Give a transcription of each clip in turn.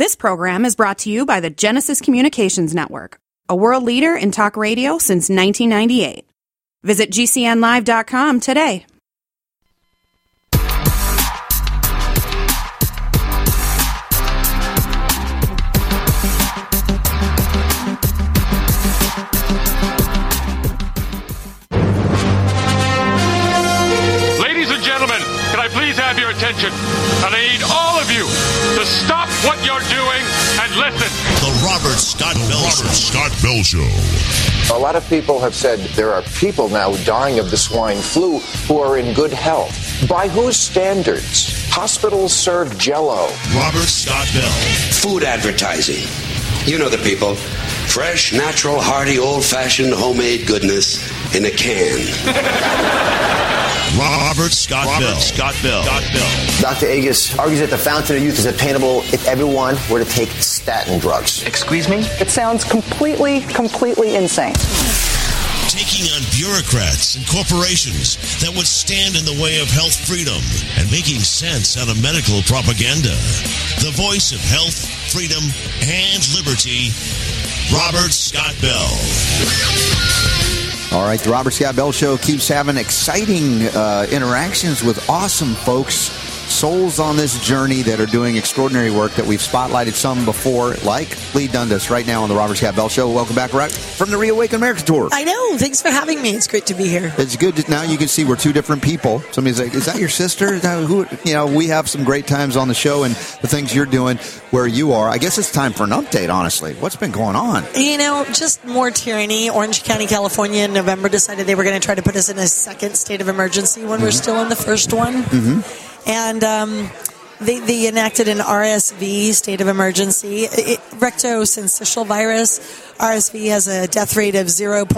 This program is brought to you by the Genesis Communications Network, a world leader in talk radio since 1998. Visit GCNlive.com today. Ladies and gentlemen, can I please have your attention? And I need all of you to stop what you're doing and listen. The Robert Scott Bell Show. A lot of people have said there are people now dying of the swine flu who are in good health. By whose standards? Hospitals serve Jell-O. Robert Scott Bell. Food advertising. You know the people. Fresh, natural, hearty, old-fashioned, homemade goodness in a can. Robert Scott Bell. Dr. Agus argues that the fountain of youth is attainable if everyone were to take statin drugs. Excuse me? It sounds completely insane. Taking on bureaucrats and corporations that would stand in the way of health freedom and making sense out of medical propaganda. The voice of health, freedom, and liberty, Robert Scott Bell. All right, the Robert Scott Bell Show keeps having exciting interactions with awesome folks, souls on this journey that are doing extraordinary work that we've spotlighted some before, like Lee Dundas, right now on the Robert Scott Bell Show. Welcome back, right from the Reawaken America Tour. I know. Thanks for having me. It's great to be here. It's good. Now you can see we're two different people. Somebody's like, is that your sister? Who? You know, we have some great times on the show and the things you're doing where you are. I guess it's time for an update, honestly. What's been going on? You know, just more tyranny. Orange County, California in November decided they were going to try to put us in a second state of emergency when we're still in the first one. And they enacted an RSV state of emergency. Rectosyncytial virus, RSV, has a death rate of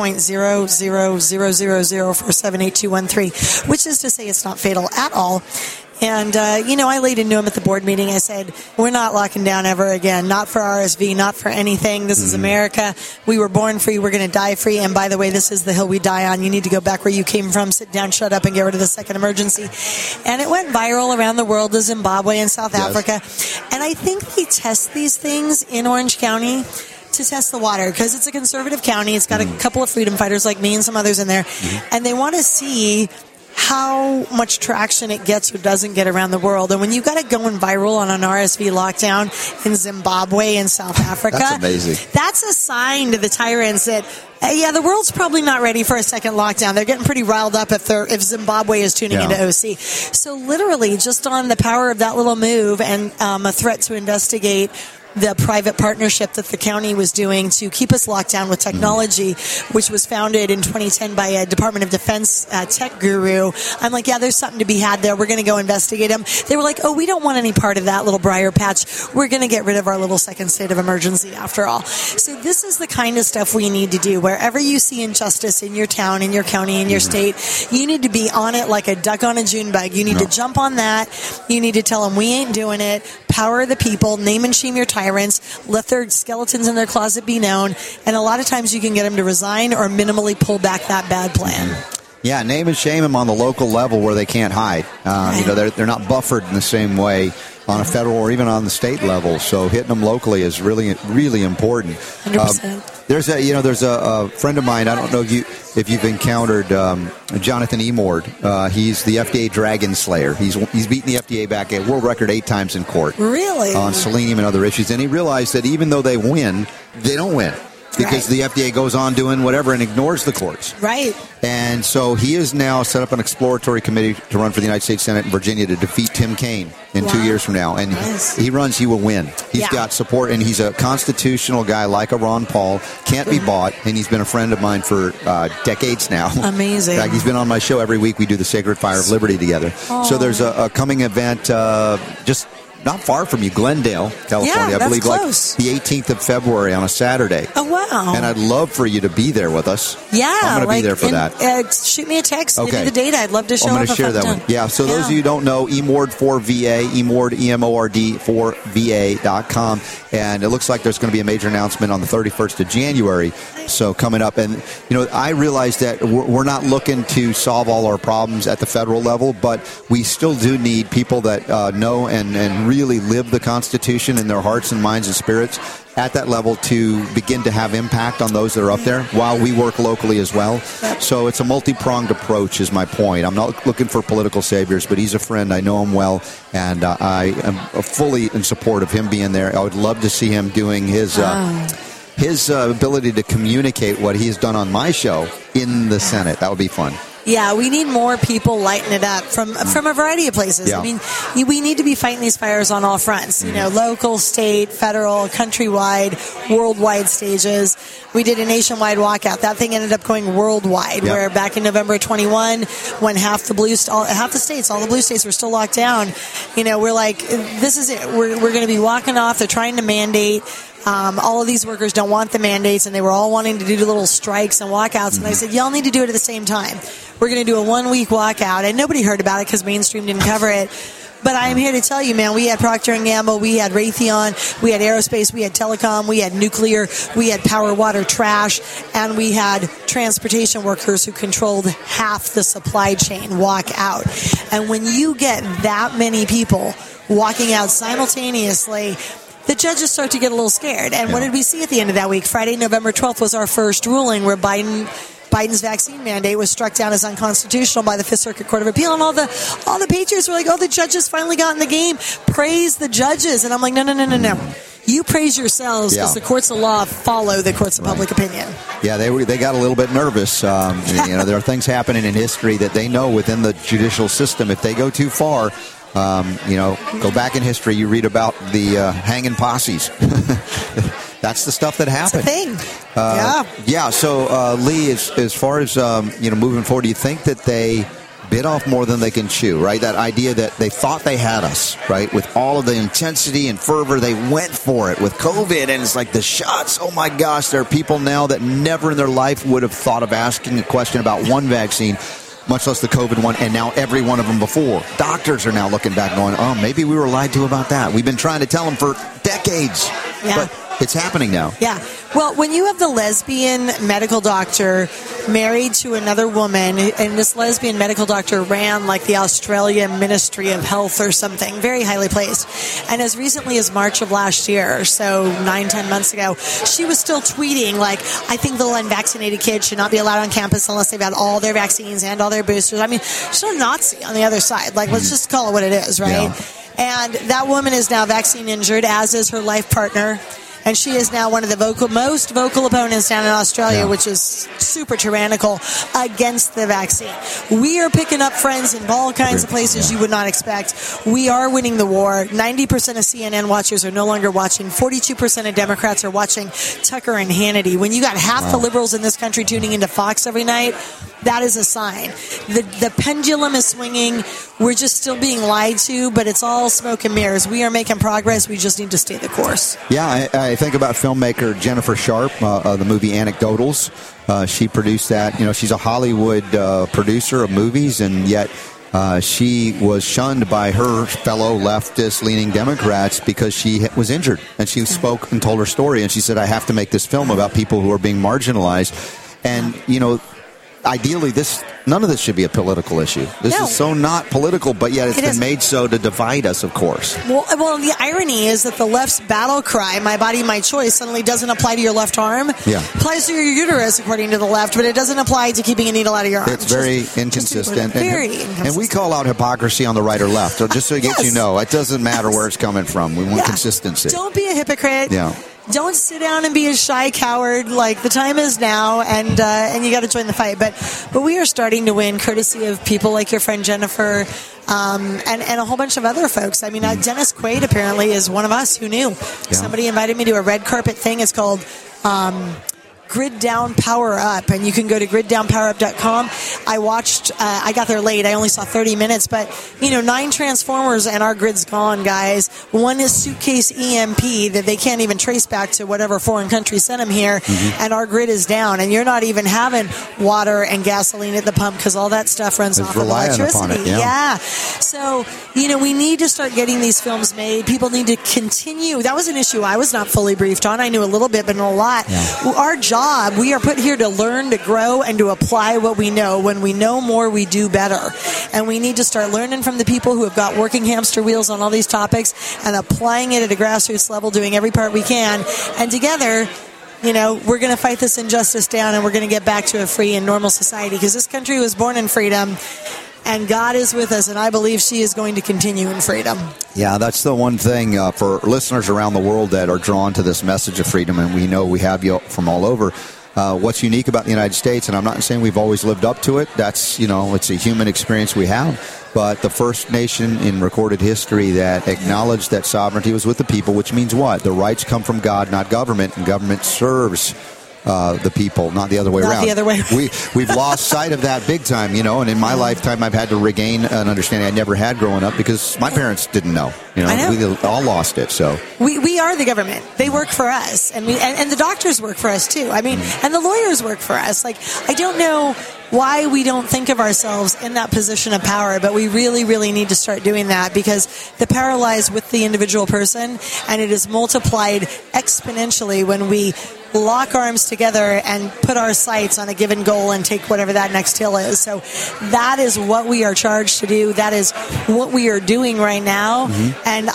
0.00000478213, which is to say it's not fatal at all. And, I laid into him at the board meeting. I said, we're not locking down ever again. Not for RSV, not for anything. This is America. We were born free. We're going to die free. And by the way, this is the hill we die on. You need to go back where you came from, sit down, shut up, and get rid of the second emergency. And it went viral around the world to Zimbabwe and South Africa. And I think they test these things in Orange County to test the water because it's a conservative county. It's got a couple of freedom fighters like me and some others in there. And they want to see how much traction it gets or doesn't get around the world. And when you've got it going viral on an RSV lockdown in Zimbabwe and South Africa, that's amazing. That's a sign to the tyrants that, the world's probably not ready for a second lockdown. They're getting pretty riled up if Zimbabwe is tuning into OC. So literally, just on the power of that little move and a threat to investigate the private partnership that the county was doing to keep us locked down with technology, which was founded in 2010 by a Department of Defense tech guru. I'm like, there's something to be had there. We're going to go investigate them. They were like, we don't want any part of that little briar patch. We're going to get rid of our little second state of emergency after all. So this is the kind of stuff we need to do. Wherever you see injustice in your town, in your county, in your state, you need to be on it like a duck on a June bug. You need to jump on that. You need to tell them we ain't doing it. Power of the people. Name and shame your tyrants. Let their skeletons in their closet be known. And a lot of times you can get them to resign or minimally pull back that bad plan. Yeah, name and shame them on the local level where they can't hide. They're not buffered in the same way on a federal or even on the state level. So hitting them locally is really, really important. 100%. There's a friend of mine. I don't know if you've encountered Jonathan Emord. He's the FDA Dragon Slayer. He's beaten the FDA back at world record 8 times in court. Really? On selenium and other issues. And he realized that even though they win, they don't win. Because the FDA goes on doing whatever and ignores the courts. Right. And so he has now set up an exploratory committee to run for the United States Senate in Virginia to defeat Tim Kaine in 2 years from now. And he runs, he will win. He's got support, and he's a constitutional guy like a Ron Paul. Can't be bought, and he's been a friend of mine for decades now. Amazing. In fact, he's been on my show every week. We do the Sacred Fire of Liberty together. Aww. So there's a coming event just not far from you, Glendale, California. Yeah, I believe close. Like the 18th of February on a Saturday. Oh, wow. And I'd love for you to be there with us. Yeah. I'm going to be there for that. Shoot me a text. Okay. Give me the date. I'd love to show up. I'm going to share that one. Yeah, so those of you who don't know, Emord4VA, Emord, E-M-O-R-D, 4VA.com. And it looks like there's going to be a major announcement on the 31st of January. So coming up. And, I realize that we're not looking to solve all our problems at the federal level, but we still do need people that know and really live the Constitution in their hearts and minds and spirits at that level to begin to have impact on those that are up there while we work locally as well. So it's a multi-pronged approach is my point. I'm not looking for political saviors, but he's a friend. I know him well, and I am fully in support of him being there. I would love to see him doing his ability to communicate what he's done on my show in the Senate. That would be fun. Yeah, we need more people lighting it up from a variety of places. Yeah. I mean, we need to be fighting these fires on all fronts, local, state, federal, countrywide, worldwide stages. We did a nationwide walkout. That thing ended up going worldwide, where back in November 21, when half the blue states were still locked down, we're like, this is it. We're going to be walking off. They're trying to mandate. All of these workers don't want the mandates, and they were all wanting to do little strikes and walkouts. And I said, y'all need to do it at the same time. We're going to do a 1-week walkout, and nobody heard about it because mainstream didn't cover it. But I'm here to tell you, man, we had Procter & Gamble, we had Raytheon, we had aerospace, we had telecom, we had nuclear, we had power, water, trash, and we had transportation workers who controlled half the supply chain walk out. And when you get that many people walking out simultaneously, the judges start to get a little scared. And what did we see at the end of that week? Friday, November 12th was our first ruling where Biden's vaccine mandate was struck down as unconstitutional by the Fifth Circuit Court of Appeal. And all the patriots were like, the judges finally got in the game. Praise the judges. And I'm like, no. You praise yourselves because the courts of law follow the courts of public opinion. Yeah, they got a little bit nervous. There are things happening in history that they know within the judicial system. If they go too far, go back in history, you read about the hanging posses. That's the stuff that happened. It's a thing. So, Lee, as far as, moving forward, do you think that they bit off more than they can chew, right? That idea that they thought they had us, right? With all of the intensity and fervor, they went for it with COVID, and it's like the shots. Oh, my gosh, there are people now that never in their life would have thought of asking a question about one vaccine, much less the COVID one, and now every one of them before. Doctors are now looking back going, maybe we were lied to about that. We've been trying to tell them for decades. Yeah. But it's happening now. Yeah. Well, when you have the lesbian medical doctor married to another woman, and this lesbian medical doctor ran like the Australian Ministry of Health or something, very highly placed. And as recently as March of last year, so 9-10 months ago, she was still tweeting like, I think the unvaccinated kids should not be allowed on campus unless they've had all their vaccines and all their boosters. I mean, she's a Nazi on the other side. Like, let's just call it what it is, right? Yeah. And that woman is now vaccine injured, as is her life partner. And she is now one of the most vocal opponents down in Australia, which is super tyrannical against the vaccine. We are picking up friends in all kinds of places you would not expect. We are winning the war. 90% of CNN watchers are no longer watching. 42% of Democrats are watching Tucker and Hannity. When you got half the liberals in this country tuning into Fox every night, that is a sign. The pendulum is swinging. We're just still being lied to, but it's all smoke and mirrors. We are making progress. We just need to stay the course. Yeah, I think about filmmaker Jennifer Sharp, the movie Anecdotals. She produced that. She's a Hollywood producer of movies, and yet she was shunned by her fellow leftist-leaning Democrats because she was injured. And she spoke and told her story, and she said, I have to make this film about people who are being marginalized. And, ideally, none of this should be a political issue. This is so not political, but yet it's been made so to divide us, of course. Well, the irony is that the left's battle cry, my body, my choice, suddenly doesn't apply to your left arm. Yeah. It applies to your uterus, according to the left, but it doesn't apply to keeping a needle out of your arm. It's very inconsistent. And we call out hypocrisy on the right or left, so just so you know. It doesn't matter where it's coming from. We want consistency. Don't be a hypocrite. Yeah. Don't sit down and be a shy coward. Like, the time is now, and you got to join the fight. But we are starting to win, courtesy of people like your friend Jennifer, and a whole bunch of other folks. I mean, Dennis Quaid apparently is one of us. Who knew? Yeah. Somebody invited me to a red carpet thing. It's called Grid Down Power Up, and you can go to griddownpowerup.com. I watched, I got there late. I only saw 30 minutes, but 9 Transformers and our grid's gone, guys. One is Suitcase EMP that they can't even trace back to whatever foreign country sent them here, and our grid is down, and you're not even having water and gasoline at the pump because all that stuff runs off of electricity. Yeah. So, we need to start getting these films made. People need to continue. That was an issue I was not fully briefed on. I knew a little bit, but not a lot. Yeah. Our job job. We are put here to learn, to grow, and to apply what we know. When we know more, we do better. And we need to start learning from the people who have got working hamster wheels on all these topics and applying it at a grassroots level, doing every part we can. And together, we're going to fight this injustice down, and we're going to get back to a free and normal society, because this country was born in freedom, and God is with us, and I believe she is going to continue in freedom. Yeah, that's the one thing for listeners around the world that are drawn to this message of freedom, and we know we have you from all over. What's unique about the United States, and I'm not saying we've always lived up to it, that's, it's a human experience we have, but the first nation in recorded history that acknowledged that sovereignty was with the people, which means what? The rights come from God, not government, and government serves the people, not the other way around. Not the other way around. We've lost sight of that big time, and in my lifetime I've had to regain an understanding I never had growing up because my parents didn't know. I know. We all lost it. So we are the government. They work for us, and the doctors work for us too. I mean, and the lawyers work for us. Like, I don't know why we don't think of ourselves in that position of power, but we really, really need to start doing that, because the power lies with the individual person, and it is multiplied exponentially when we lock arms together and put our sights on a given goal and take whatever that next hill is. So that is what we are charged to do. That is what we are doing right now. And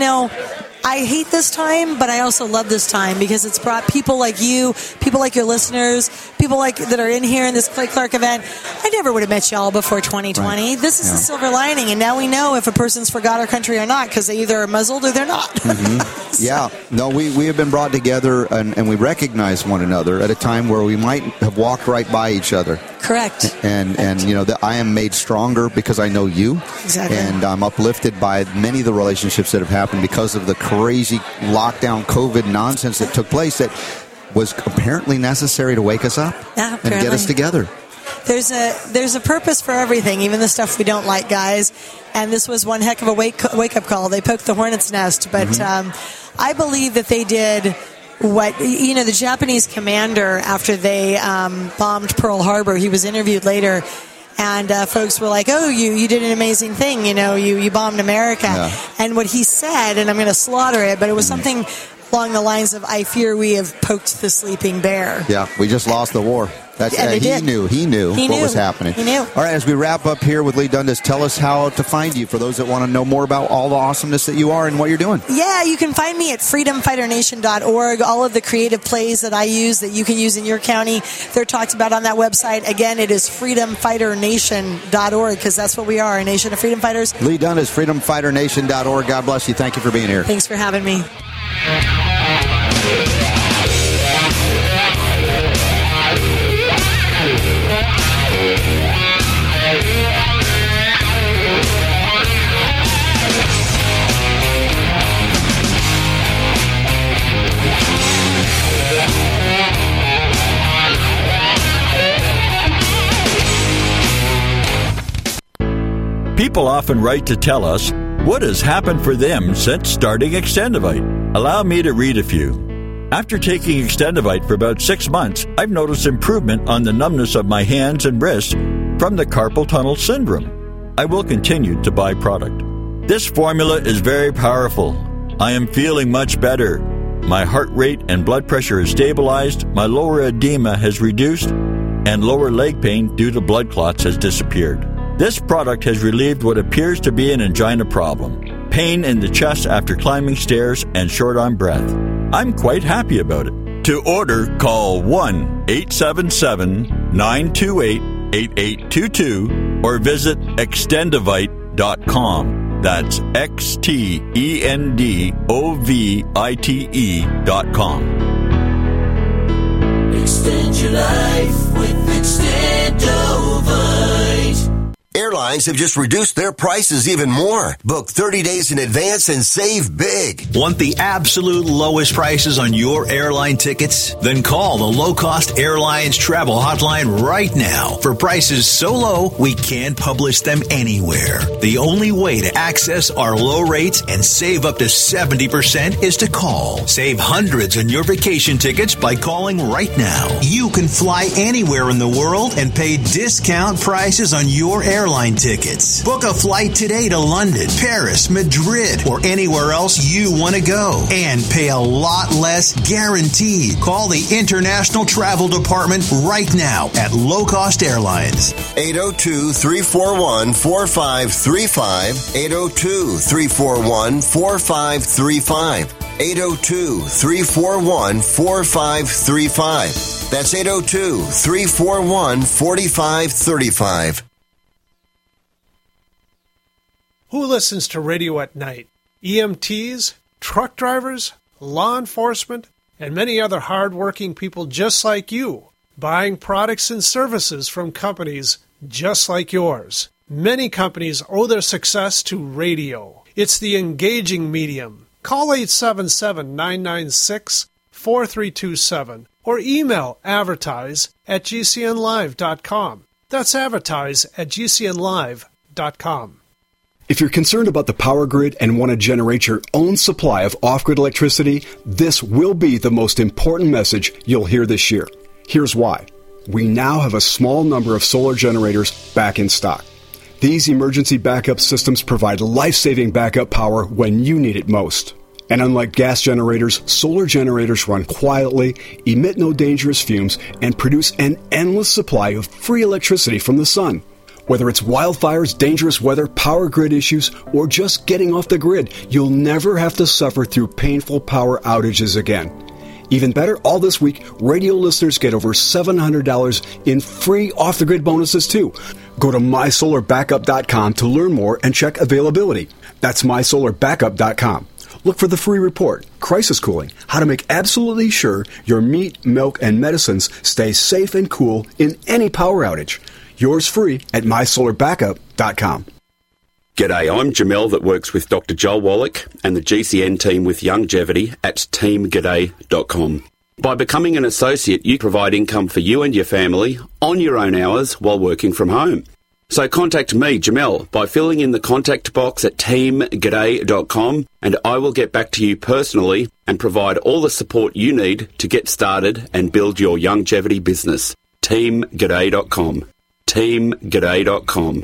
I hate this time, but I also love this time because it's brought people like you, people like your listeners, people like that are in here in this Clay Clark event. I never would have met y'all before 2020. Right. This is the silver lining, and now we know if a person's forgot our country or not, because they either are muzzled or they're not. So. Yeah. No, we have been brought together, and we recognize one another at a time where we might have walked right by each other. Correct. And I am made stronger because I know you. Exactly. And I'm uplifted by many of the relationships that have happened because of the crazy lockdown COVID nonsense that took place that was apparently necessary to wake us up and get us together. There's a purpose for everything, even the stuff we don't like, guys. And this was one heck of a wake-up call. They poked the hornet's nest. But I believe that they did what, the Japanese commander, after they bombed Pearl Harbor, he was interviewed later, and folks were like, oh, you did an amazing thing, you bombed America. Yeah. And what he said, and I'm going to slaughter it, but it was something along the lines of, I fear we have poked the sleeping bear. Yeah, we just lost the war. He knew what was happening. He knew. All right, as we wrap up here with Leigh Dundas, tell us how to find you for those that want to know more about all the awesomeness that you are and what you're doing. Yeah, you can find me at freedomfighternation.org. All of the creative plays that I use that you can use in your county, they're talked about on that website. Again, it is freedomfighternation.org, because that's what we are, a nation of freedom fighters. Leigh Dundas, freedomfighternation.org. God bless you. Thank you for being here. Thanks for having me. People often write to tell us what has happened for them since starting Extendivite. Allow me to read a few. After taking Extendivite for about 6 months, I've noticed improvement on the numbness of my hands and wrists from the carpal tunnel syndrome. I will continue to buy product. This formula is very powerful. I am feeling much better. My heart rate and blood pressure is stabilized, my lower edema has reduced, and lower leg pain due to blood clots has disappeared. This product has relieved what appears to be an angina problem, pain in the chest after climbing stairs, and short on breath. I'm quite happy about it. To order, call 1-877-928-8822 or visit extendivite.com. That's XTENDOVITE.com. Extend your life with Extendovite. Airlines have just reduced their prices even more. Book 30 days in advance and save big. Want the absolute lowest prices on your airline tickets? Then call the Low Cost Airlines Travel Hotline right now for prices so low we can't publish them anywhere. The only way to access our low rates and save up to 70% is to call. Save hundreds on your vacation tickets by calling right now. You can fly anywhere in the world and pay discount prices on your airline tickets. Book a flight today to London, Paris, Madrid, or anywhere else you want to go. And pay a lot less guaranteed. Call the International Travel Department right now at Low Cost Airlines. 802-341-4535. 802-341-4535. 802-341-4535. That's 802-341-4535. Who listens to radio at night? EMTs, truck drivers, law enforcement, and many other hard-working people just like you, buying products and services from companies just like yours. Many companies owe their success to radio. It's the engaging medium. Call 877-996-4327 or email advertise@gcnlive.com. That's advertise@gcnlive.com. If you're concerned about the power grid and want to generate your own supply of off-grid electricity, this will be the most important message you'll hear this year. Here's why. We now have a small number of solar generators back in stock. These emergency backup systems provide life-saving backup power when you need it most. And unlike gas generators, solar generators run quietly, emit no dangerous fumes, and produce an endless supply of free electricity from the sun. Whether it's wildfires, dangerous weather, power grid issues, or just getting off the grid, you'll never have to suffer through painful power outages again. Even better, all this week, radio listeners get over $700 in free off-the-grid bonuses, too. Go to mysolarbackup.com to learn more and check availability. That's mysolarbackup.com. Look for the free report, Crisis Cooling, how to make absolutely sure your meat, milk, and medicines stay safe and cool in any power outage. Yours free at mysolarbackup.com. G'day, I'm Jamel that works with Dr. Joel Wallach and the GCN team with Longevity at teamg'day.com. By becoming an associate, you provide income for you and your family on your own hours while working from home. So contact me, Jamel, by filling in the contact box at teamg'day.com and I will get back to you personally and provide all the support you need to get started and build your longevity business. teamg'day.com. teamg'day.com.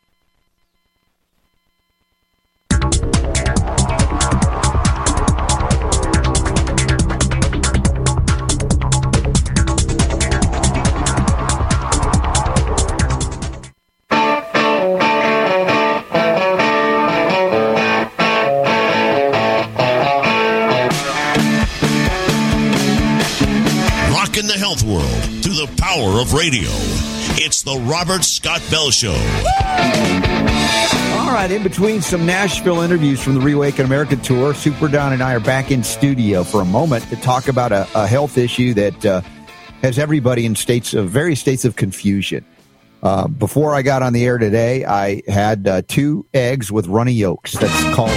Rocking the health world through the power of radio. It's the Robert Scott Bell Show. All right, in between some Nashville interviews from the Reawaken America Tour, Super Don and I are back in studio for a moment to talk about a health issue that has everybody in various states of confusion. Before I got on the air today, I had 2 eggs with runny yolks. That's called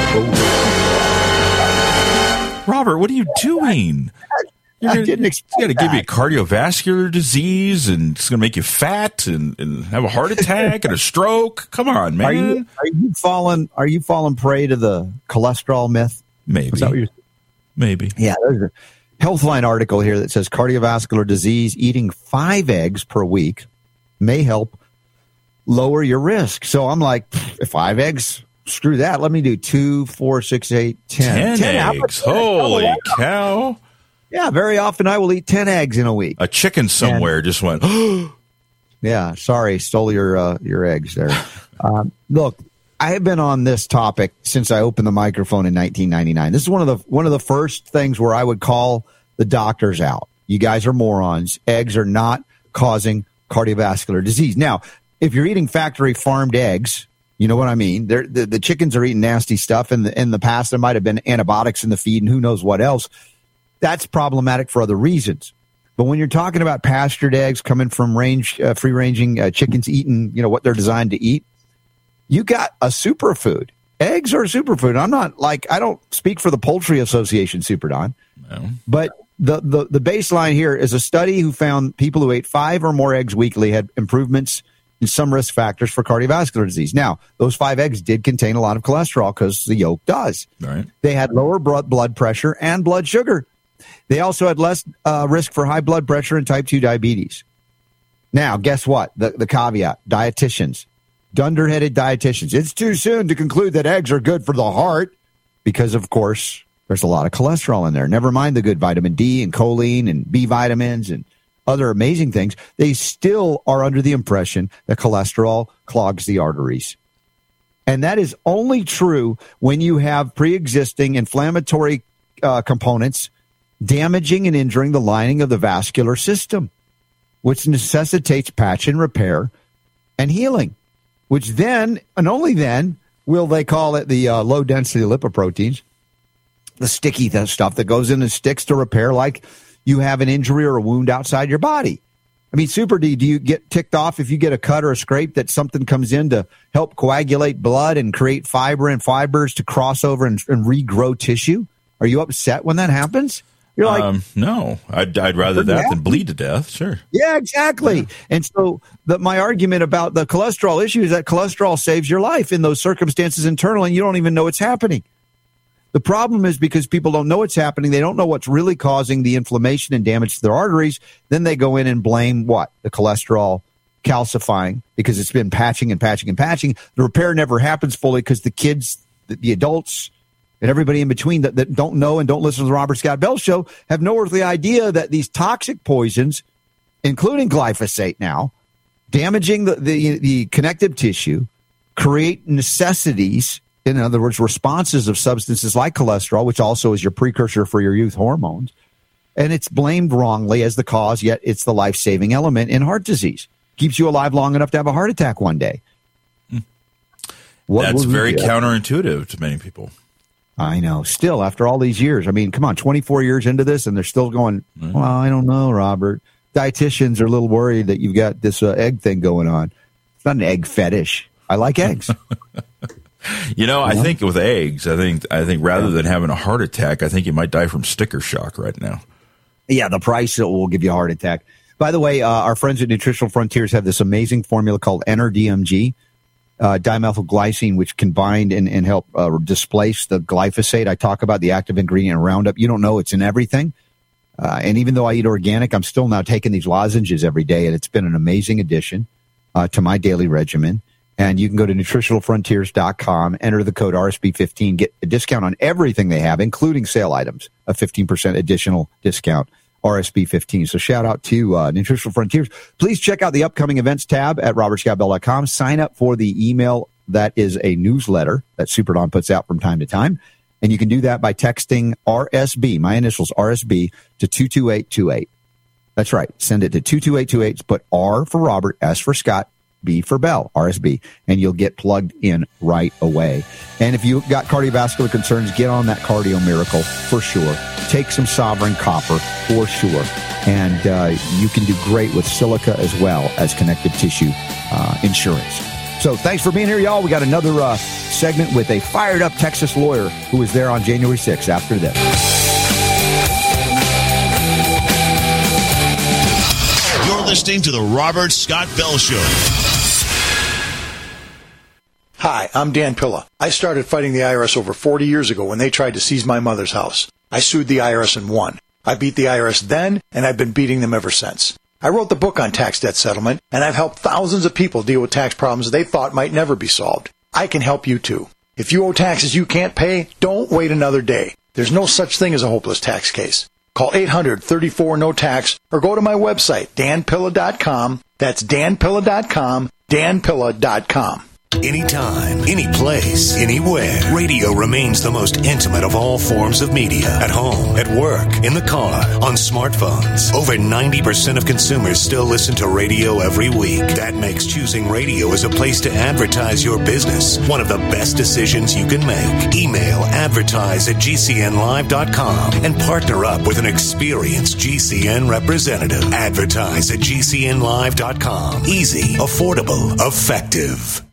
Robert, what are you doing? You got to give you a cardiovascular disease, and it's going to make you fat and have a heart attack and a stroke. Come on, man. Are you falling prey to the cholesterol myth? Maybe. Is that what you're... Maybe. Yeah, there's a Healthline article here that says cardiovascular disease, eating 5 eggs per week may help lower your risk. So I'm like, 5 eggs, screw that. Let me do 2, 4, 6, 8, 10. 10 eggs. Holy cow. Yeah, very often I will eat 10 eggs in a week. A chicken somewhere just went, yeah, sorry, stole your eggs there. Look, I have been on this topic since I opened the microphone in 1999. This is one of the first things where I would call the doctors out. You guys are morons. Eggs are not causing cardiovascular disease. Now, if you're eating factory farmed eggs, you know what I mean? The chickens are eating nasty stuff. In the past, there might have been antibiotics in the feed and who knows what else. That's problematic for other reasons. But when you're talking about pastured eggs coming from free-ranging chickens eating, what they're designed to eat, you got a superfood. Eggs are a superfood. I don't speak for the Poultry Association, Super Don. No. But the baseline here is a study who found people who ate 5 or more eggs weekly had improvements in some risk factors for cardiovascular disease. Now, those 5 eggs did contain a lot of cholesterol because the yolk does. Right. They had lower blood pressure and blood sugar. They also had less risk for high blood pressure and type 2 diabetes. Now, guess what? The caveat, dietitians, dunderheaded dietitians. It's too soon to conclude that eggs are good for the heart because, of course, there's a lot of cholesterol in there. Never mind the good vitamin D and choline and B vitamins and other amazing things. They still are under the impression that cholesterol clogs the arteries. And that is only true when you have pre-existing inflammatory components damaging and injuring the lining of the vascular system, which necessitates patch and repair and healing, which then, and only then, will they call it the low-density lipoproteins, the sticky stuff that goes in and sticks to repair like you have an injury or a wound outside your body. I mean, Super D, do you get ticked off if you get a cut or a scrape that something comes in to help coagulate blood and create fiber and fibers to cross over and regrow tissue? Are you upset when that happens? You're like, no, I'd rather that than bleed to death. Sure. Yeah, exactly. Yeah. And so my argument about the cholesterol issue is that cholesterol saves your life in those circumstances internally, and you don't even know it's happening. The problem is because people don't know what's happening. They don't know what's really causing the inflammation and damage to their arteries. Then they go in and blame what? The cholesterol calcifying because it's been patching and patching and patching. The repair never happens fully because the kids, the adults, and everybody in between that don't know and don't listen to the Robert Scott Bell Show have no earthly idea that these toxic poisons, including glyphosate now, damaging the connective tissue, create necessities. In other words, responses of substances like cholesterol, which also is your precursor for your youth hormones. And it's blamed wrongly as the cause, yet it's the life-saving element in heart disease. Keeps you alive long enough to have a heart attack one day. That's very counterintuitive to many people. I know. Still, after all these years, I mean, come on, 24 years into this, and they're still going, well, I don't know, Robert. Dietitians are a little worried that you've got this egg thing going on. It's not an egg fetish. I like eggs. I think with eggs, I think rather than having a heart attack, I think you might die from sticker shock right now. Yeah, the price will give you a heart attack. By the way, our friends at Nutritional Frontiers have this amazing formula called NRDMG, dimethylglycine, which can bind and help displace the glyphosate. I talk about the active ingredient in Roundup. You don't know it's in everything. And even though I eat organic, I'm still now taking these lozenges every day, and it's been an amazing addition to my daily regimen. And you can go to nutritionalfrontiers.com, enter the code RSB15, get a discount on everything they have, including sale items, a 15% additional discount, RSB15. So shout out to Nutritional Frontiers. Please check out the upcoming events tab at robertscottbell.com. Sign up for the email that is a newsletter that Super Don puts out from time to time. And you can do that by texting RSB, my initials RSB, to 22828. That's right. Send it to 22828. Put R for Robert, S for Scott, B for Bell, RSB, and you'll get plugged in right away. And if you've got cardiovascular concerns, get on that cardio miracle for sure. Take some Sovereign Copper for sure. And you can do great with silica as well as connective tissue insurance. So thanks for being here, y'all. We got another segment with a fired-up Texas lawyer who was there on January 6th after this. You're listening to the Robert Scott Bell Show. Hi, I'm Dan Pilla. I started fighting the IRS over 40 years ago when they tried to seize my mother's house. I sued the IRS and won. I beat the IRS then, and I've been beating them ever since. I wrote the book on tax debt settlement, and I've helped thousands of people deal with tax problems they thought might never be solved. I can help you too. If you owe taxes you can't pay, don't wait another day. There's no such thing as a hopeless tax case. Call 800-34-NO-TAX or go to my website, danpilla.com. That's danpilla.com, danpilla.com. Anytime, any place, anywhere. Radio remains the most intimate of all forms of media. At home, at work, in the car, on smartphones. Over 90% of consumers still listen to radio every week. That makes choosing radio as a place to advertise your business one of the best decisions you can make. Email advertise@gcnlive.com and partner up with an experienced GCN representative. Advertise@gcnlive.com. Easy, affordable, effective.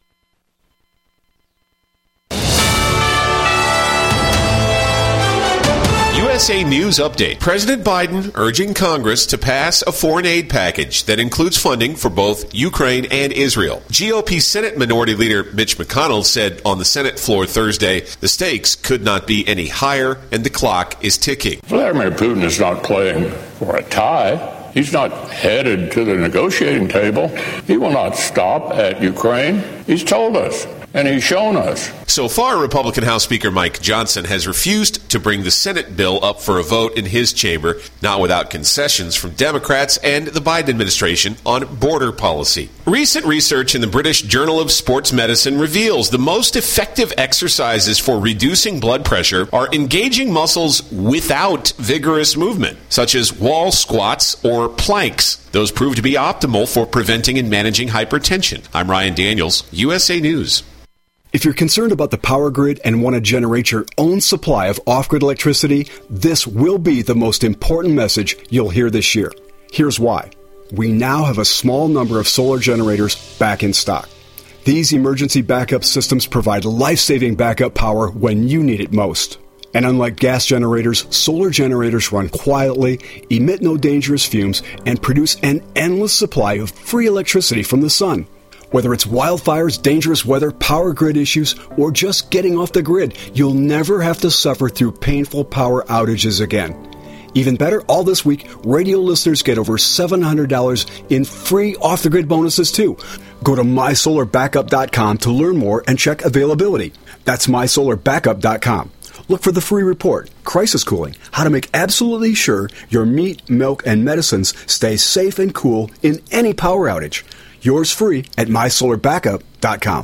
USA News Update. President Biden urging Congress to pass a foreign aid package that includes funding for both Ukraine and Israel. GOP Senate Minority Leader Mitch McConnell said on the Senate floor Thursday, the stakes could not be any higher and the clock is ticking. Vladimir Putin is not playing for a tie. He's not headed to the negotiating table. He will not stop at Ukraine. He's told us, and he's shown us. So far, Republican House Speaker Mike Johnson has refused to bring the Senate bill up for a vote in his chamber, not without concessions from Democrats and the Biden administration on border policy. Recent research in the British Journal of Sports Medicine reveals the most effective exercises for reducing blood pressure are engaging muscles without vigorous movement, such as wall squats or planks. Those prove to be optimal for preventing and managing hypertension. I'm Ryan Daniels, USA News. If you're concerned about the power grid and want to generate your own supply of off-grid electricity, this will be the most important message you'll hear this year. Here's why. We now have a small number of solar generators back in stock. These emergency backup systems provide life-saving backup power when you need it most. And unlike gas generators, solar generators run quietly, emit no dangerous fumes, and produce an endless supply of free electricity from the sun. Whether it's wildfires, dangerous weather, power grid issues, or just getting off the grid, you'll never have to suffer through painful power outages again. Even better, all this week, radio listeners get over $700 in free off-the-grid bonuses too. Go to mysolarbackup.com to learn more and check availability. That's mysolarbackup.com. Look for the free report, Crisis Cooling, how to make absolutely sure your meat, milk, and medicines stay safe and cool in any power outage. Yours free at mysolarbackup.com.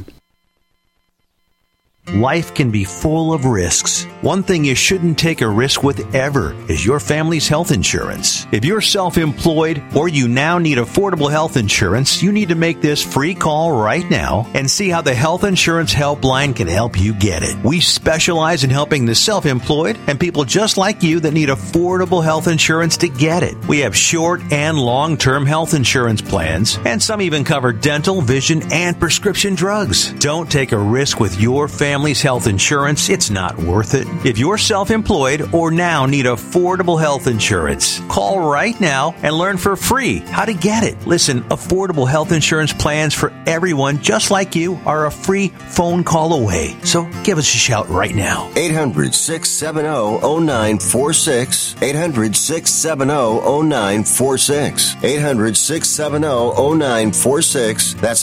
Life can be full of risks. One thing you shouldn't take a risk with ever is your family's health insurance. If you're self-employed or you now need affordable health insurance, you need to make this free call right now and see how the Health Insurance Helpline can help you get it. We specialize in helping the self-employed and people just like you that need affordable health insurance to get it. We have short and long-term health insurance plans, and some even cover dental, vision, and prescription drugs. Don't take a risk with your family's health insurance. It's not worth it. If you're self-employed or now need affordable health insurance, call right now and learn for free how to get it. Listen, affordable health insurance plans for everyone just like you are a free phone call away. So give us a shout right now. 800-670-0946. 800-670-0946. 800-670-0946. That's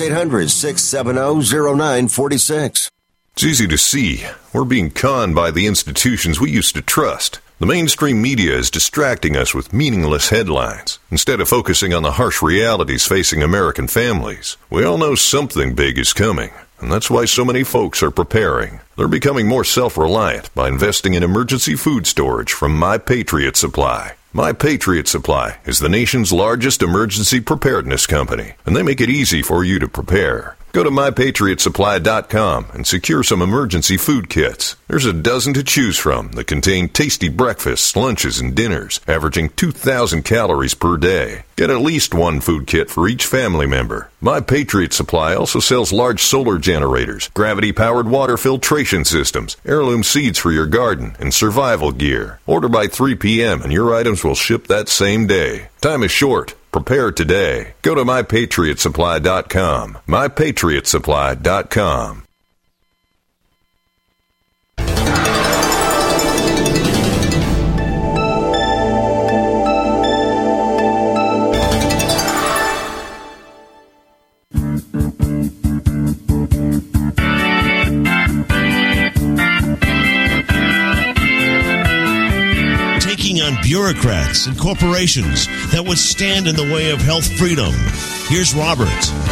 800-670-0946. It's easy to see. We're being conned by the institutions we used to trust. The mainstream media is distracting us with meaningless headlines instead of focusing on the harsh realities facing American families. We all know something big is coming, and that's why so many folks are preparing. They're becoming more self-reliant by investing in emergency food storage from My Patriot Supply. My Patriot Supply is the nation's largest emergency preparedness company, and they make it easy for you to prepare. Go to MyPatriotSupply.com and secure some emergency food kits. There's a dozen to choose from that contain tasty breakfasts, lunches, and dinners, averaging 2,000 calories per day. Get at least one food kit for each family member. My Patriot Supply also sells large solar generators, gravity-powered water filtration systems, heirloom seeds for your garden, and survival gear. Order by 3 p.m. and your items will ship that same day. Time is short. Prepare today. Go to MyPatriotSupply.com. MyPatriotSupply.com. On bureaucrats and corporations that would stand in the way of health freedom. Here's Robert.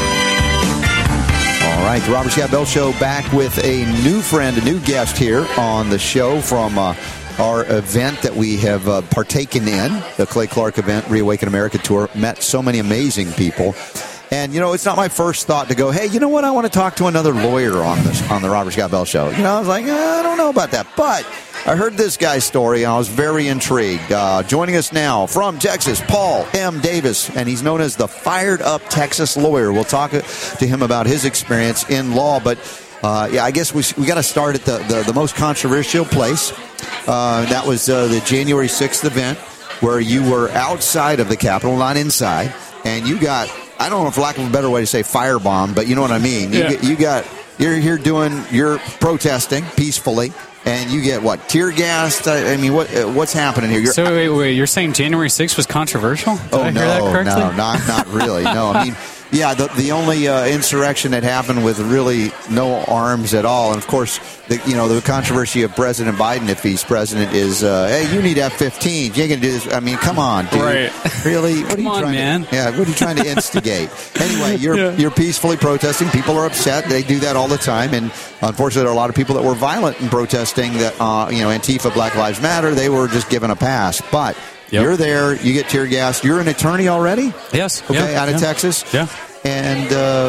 All right, the Robert Scott Bell Show back with a new friend, a new guest here on the show from our event that we have partaken in, the Clay Clark event, Reawaken America Tour. Met so many amazing people. And, you know, it's not my first thought to go, hey, you know what, I want to talk to another lawyer on the Robert Scott Bell Show. You know, I was like, I don't know about that. But I heard this guy's story, and I was very intrigued. Joining us now from Texas, Paul M. Davis, and he's known as the Fired Up Texas Lawyer. We'll talk to him about his experience in law. But, yeah, I guess we got to start at the most controversial place. That was the January 6th event where you were outside of the Capitol, not inside, and you got, I don't know, for lack of a better way to say firebomb, but you know what I mean. You you're here you're protesting peacefully, and you get what, tear gassed? I mean, what's happening here? So wait, you're saying January 6th was controversial? Did I hear that correctly? No, not really. No, I mean. Yeah, the only insurrection that happened with really no arms at all, and of course, the controversy of President Biden, if he's president, is hey, you need F-15s. You ain't gonna do this. I mean, come on, dude. Right? Really? What are you trying man. Yeah, what are you trying to instigate? Anyway, you're peacefully protesting. People are upset. They do that all the time, and unfortunately, there are a lot of people that were violent in protesting. That Antifa, Black Lives Matter. They were just given a pass, but. Yep. You're there. You get tear gassed. You're an attorney already? Yes. Okay, out of Texas? Yeah. And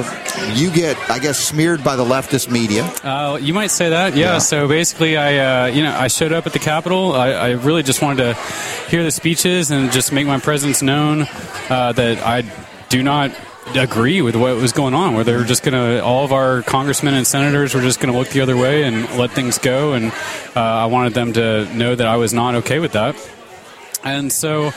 you get, I guess, smeared by the leftist media. You might say that, yeah. So basically, I showed up at the Capitol. I really just wanted to hear the speeches and just make my presence known that I do not agree with what was going on, where they were just going to, all of our congressmen and senators were just going to look the other way and let things go. And I wanted them to know that I was not okay with that. And so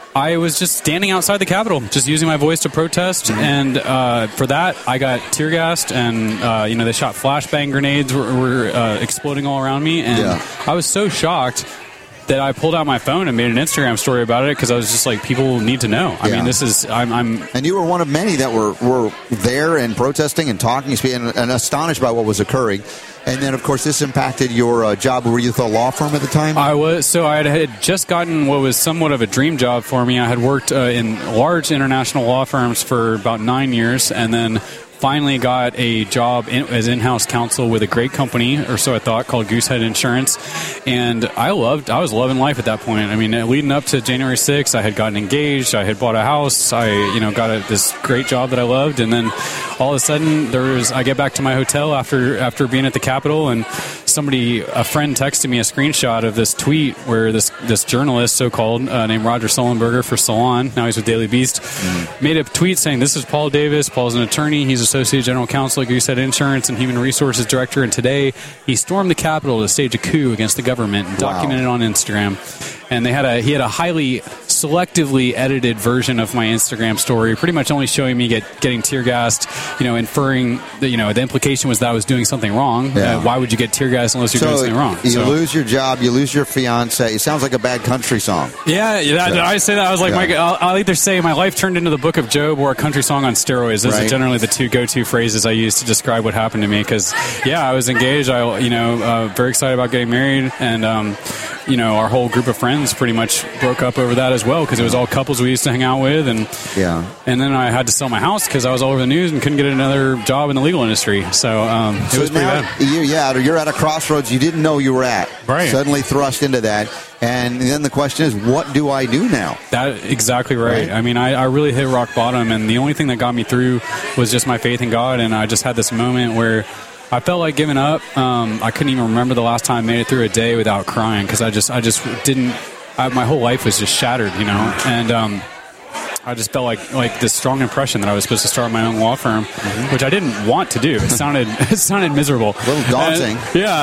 I was just standing outside the Capitol, just using my voice to protest. And for that, I got tear gassed, and they shot flashbang grenades were exploding all around me. And I was so shocked that I pulled out my phone and made an Instagram story about it, because I was just like, people need to know. I mean, this is I'm. And you were one of many that were there and protesting and talking and astonished by what was occurring. And then, of course, this impacted your job. Were you with a law firm at the time? I was. So I had just gotten what was somewhat of a dream job for me. I had worked in large international law firms for about 9 years, and then finally got a job as in-house counsel with a great company, or so I thought, called Goosehead Insurance. And I was loving life at that point. I mean, leading up to January 6th, I had gotten engaged, I had bought a house, I got this great job that I loved, and then all of a sudden I get back to my hotel after being at the Capitol, and a friend texted me a screenshot of this tweet where this journalist, so-called, named Roger Sullenberger for Salon, now he's with Daily Beast, made a tweet saying, "This is Paul Davis. Paul's an attorney. He's Associate General Counsel at Goosehead Insurance and Human Resources Director, and today he stormed the Capitol to stage a coup against the government and documented it on Instagram." And he had a highly selectively edited version of my Instagram story, pretty much only showing me getting tear gassed, inferring that, the implication was that I was doing something wrong. Yeah. Why would you get tear gassed unless you're doing something wrong? You lose your job, you lose your fiance. It sounds like a bad country song. Yeah, I say that. I was like, I'll either say my life turned into the Book of Job or a country song on steroids. Those are generally the two go-to phrases I use to describe what happened to me. Because, I was engaged. Very excited about getting married, and our whole group of friends pretty much broke up over that as well, because it was all couples we used to hang out with, and then I had to sell my house because I was all over the news and couldn't get another job in the legal industry. So it was pretty bad. You're at a crossroads you didn't know you were at. Right. Suddenly thrust into that. And then the question is, what do I do now? That exactly right. I mean, I really hit rock bottom, and the only thing that got me through was just my faith in God. And I just had this moment where I felt like giving up. I couldn't even remember the last time I made it through a day without crying, because I just didn't. My whole life was just shattered, and I just felt like this strong impression that I was supposed to start my own law firm, which I didn't want to do. It sounded miserable. A little daunting.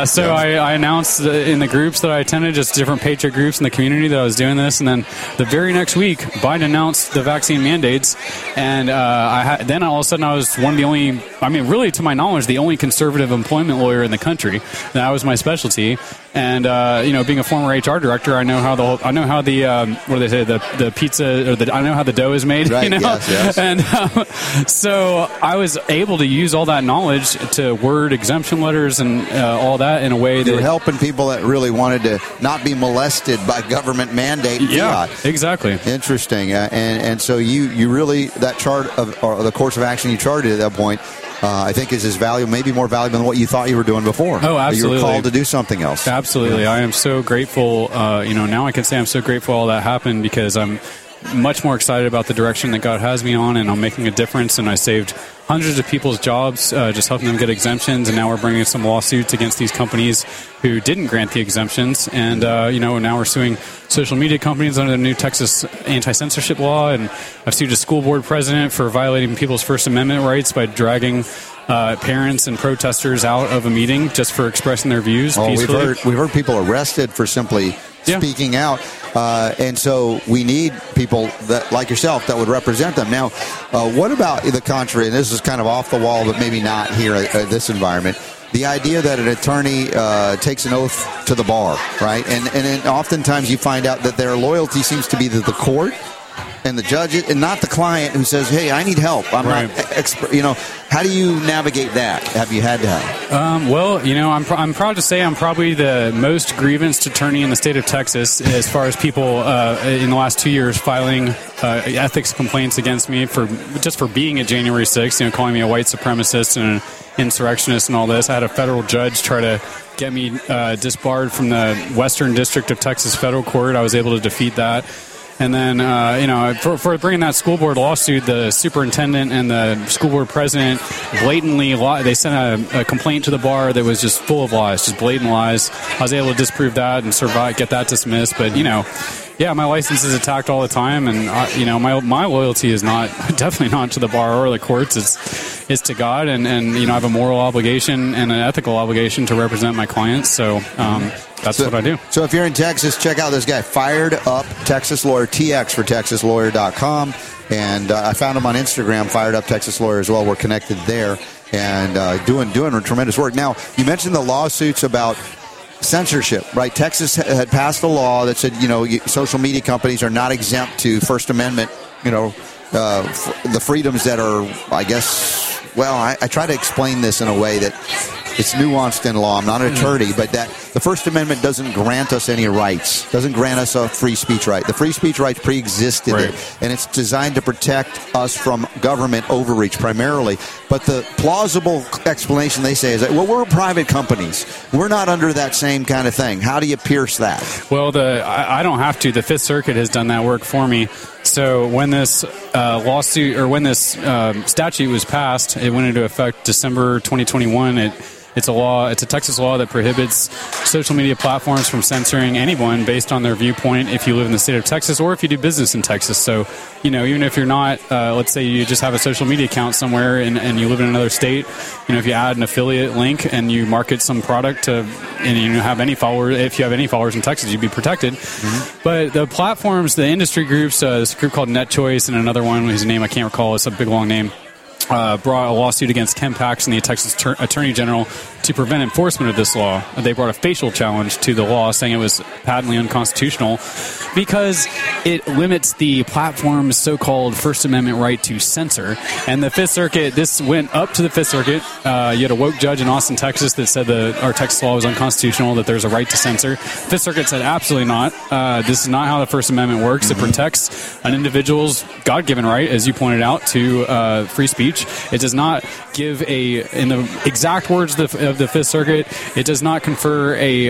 I announced in the groups that I attended, just different patriot groups in the community, that I was doing this. And then the very next week, Biden announced the vaccine mandates. And then all of a sudden I was one of the only, really to my knowledge, the only conservative employment lawyer in the country. That was my specialty. And being a former HR director, I know how what do they say, the pizza, or I know how the dough is made. Right. Yes. And so I was able to use all that knowledge to word exemption letters and all that in a way that you're helping people that really wanted to not be molested by government mandate. Yeah, exactly. Interesting. And so you really, that chart or the course of action you charted at that point, I think is as valuable, maybe more valuable than what you thought you were doing before. Oh, absolutely. You were called to do something else. Absolutely. Yeah. I am so grateful. Now I can say I'm so grateful all that happened, because I'm much more excited about the direction that God has me on, and I'm making a difference, and I saved hundreds of people's jobs, just helping them get exemptions, and now we're bringing some lawsuits against these companies who didn't grant the exemptions, and now we're suing social media companies under the new Texas anti-censorship law, and I've sued a school board president for violating people's First Amendment rights by dragging parents and protesters out of a meeting just for expressing their views peacefully. We've heard people arrested for simply speaking out. And so we need people that, like yourself, that would represent them. Now, what about the contrary? And this is kind of off the wall, but maybe not here at this environment. The idea that an attorney takes an oath to the bar, right? And oftentimes you find out that their loyalty seems to be to the court and the judge, and not the client who says, "Hey, I need help. I'm not expert." How do you navigate that? Have you had to have? Well, I'm proud to say I'm probably the most grievanced attorney in the state of Texas as far as people in the last 2 years filing ethics complaints against me for being at January 6th, calling me a white supremacist and an insurrectionist and all this. I had a federal judge try to get me disbarred from the Western District of Texas Federal Court. I was able to defeat that. And then, for bringing that school board lawsuit, the superintendent and the school board president blatantly they sent a complaint to the bar that was just full of lies, just blatant lies. I was able to disprove that and get that dismissed. But, my license is attacked all the time, and my loyalty is definitely not to the bar or the courts. It's to God, and I have a moral obligation and an ethical obligation to represent my clients. So that's what I do. So if you're in Texas, check out this guy, Fired Up Texas Lawyer, TX for TexasLawyer.com, and I found him on Instagram, Fired Up Texas Lawyer as well. We're connected there, and doing tremendous work. Now, you mentioned the lawsuits about censorship, right? Texas had passed a law that said, social media companies are not exempt to First Amendment, the freedoms that are, I guess, I try to explain this in a way that it's nuanced in law. I'm not an attorney, but that the First Amendment doesn't grant us any rights, doesn't grant us a free speech right. The free speech rights pre-existed, and it's designed to protect us from government overreach primarily. But the plausible explanation they say is that, we're private companies. We're not under that same kind of thing. How do you pierce that? Well, I don't have to. The Fifth Circuit has done that work for me. So when this lawsuit or when this statute was passed, it went into effect December 2021. It's a law. It's a Texas law that prohibits social media platforms from censoring anyone based on their viewpoint if you live in the state of Texas or if you do business in Texas. So, even if you're not, let's say you just have a social media account somewhere and you live in another state, if you add an affiliate link and you market some product and you have any followers, if you have any followers in Texas, you'd be protected. Mm-hmm. But the platforms, the industry groups, this group called NetChoice and another one whose name I can't recall, it's a big long name, brought a lawsuit against Ken Paxton, the Texas Attorney General, to prevent enforcement of this law. They brought a facial challenge to the law, saying it was patently unconstitutional because it limits the platform's so-called First Amendment right to censor. And the Fifth Circuit, this went up to the Fifth Circuit. You had a woke judge in Austin, Texas, that said our Texas law was unconstitutional, that there's a right to censor. Fifth Circuit said absolutely not. This is not how the First Amendment works. It protects an individual's God-given right, as you pointed out, to free speech. It does not give in the exact words of the Fifth Circuit, it does not confer a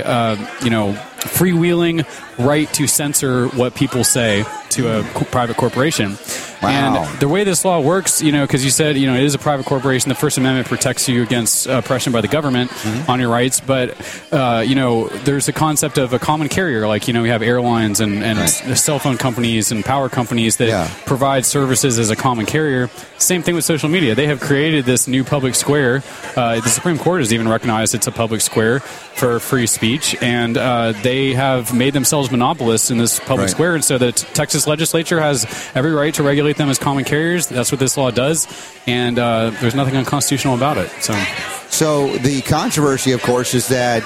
freewheeling right to censor what people say to a private corporation. Wow. And the way this law works, because you said, it is a private corporation, the First Amendment protects you against oppression by the government on your rights, but, there's a concept of a common carrier, like, we have airlines and cell phone companies and power companies that provide services as a common carrier. Same thing with social media. They have created this new public square. The Supreme Court has even recognized it's a public square for free speech, and they have made themselves monopolists in this public square, and so the Texas legislature has every right to regulate them as common carriers. That's what this law does, and there's nothing unconstitutional about it. So the controversy, of course, is that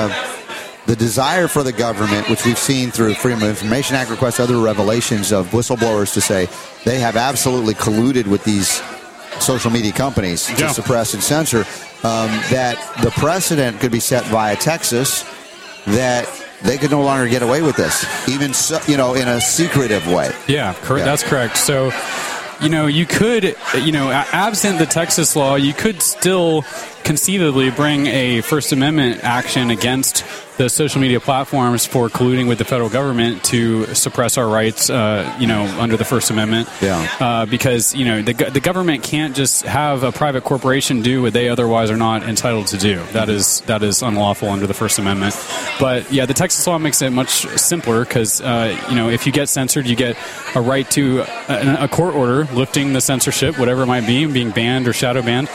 the desire for the government, which we've seen through Freedom of Information Act requests, other revelations of whistleblowers to say they have absolutely colluded with these social media companies to suppress and censor, that the precedent could be set via Texas that they could no longer get away with this, even in a secretive way. Yeah, correct. That's correct. So, you could, absent the Texas law, you could still conceivably bring a First Amendment action against the social media platforms for colluding with the federal government to suppress our rights, under the First Amendment. Yeah. Because, the government can't just have a private corporation do what they otherwise are not entitled to do. That is unlawful under the First Amendment. But, the Texas law makes it much simpler because, if you get censored, you get a right to a court order lifting the censorship, whatever it might be, being banned or shadow banned.